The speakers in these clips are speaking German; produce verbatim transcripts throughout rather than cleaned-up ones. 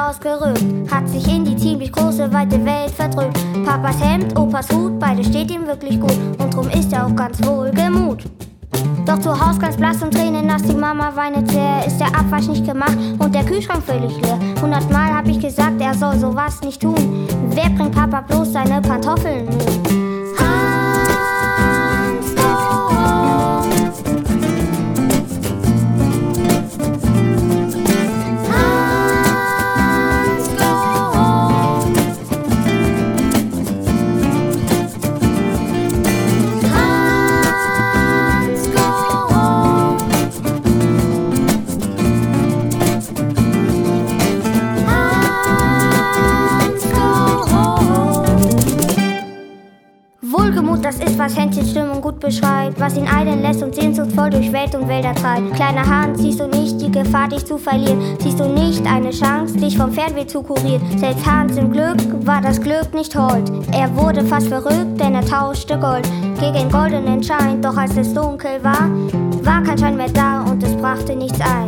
ausgerückt, hat sich in die ziemlich große, weite Welt verdrückt. Papas Hemd, Opas Hut, beide steht ihm wirklich gut und drum ist er auch ganz wohlgemut. Doch zu Haus ganz blass und tränennass, die Mama weinet sehr, ist der Abwasch nicht gemacht und der Kühlschrank völlig leer. Hundertmal hab ich gesagt, er soll sowas nicht tun. Wer bringt Papa bloß seine Pantoffeln mit? Das ist, was Hänschens Stimmung gut beschreibt, was ihn eilen lässt und sehnsuchtsvoll durch Welt und Wälder treibt. Kleiner Hans, siehst du nicht die Gefahr, dich zu verlieren? Siehst du nicht eine Chance, dich vom Fernweh zu kurieren? Selbst Hans im Glück war das Glück nicht hold. Er wurde fast verrückt, denn er tauschte Gold gegen goldenen Schein. Doch als es dunkel war, war kein Schein mehr da und es brachte nichts ein.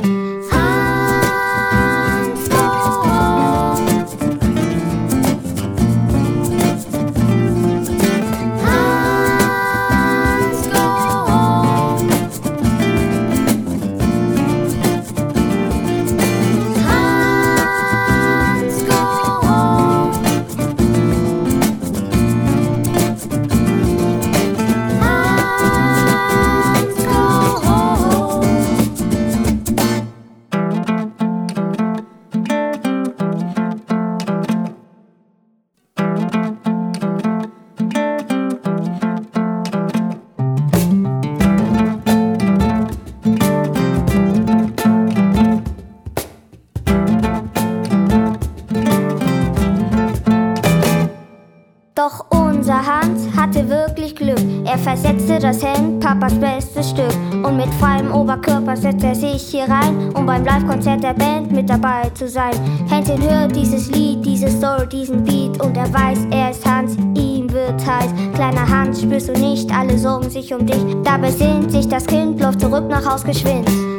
Doch unser Hans hatte wirklich Glück. Er versetzte das Hemd, Papas bestes Stück. Und mit freiem Oberkörper setzte er sich hier rein, um beim Live-Konzert der Band mit dabei zu sein. Hänschen hört dieses Lied, diese Story, diesen Beat und er weiß, er ist Hans, ihm wird heiß. Kleiner Hans, spürst du nicht, alle sorgen sich um dich. Da besinnt sich das Kind, läuft zurück nach Haus geschwind.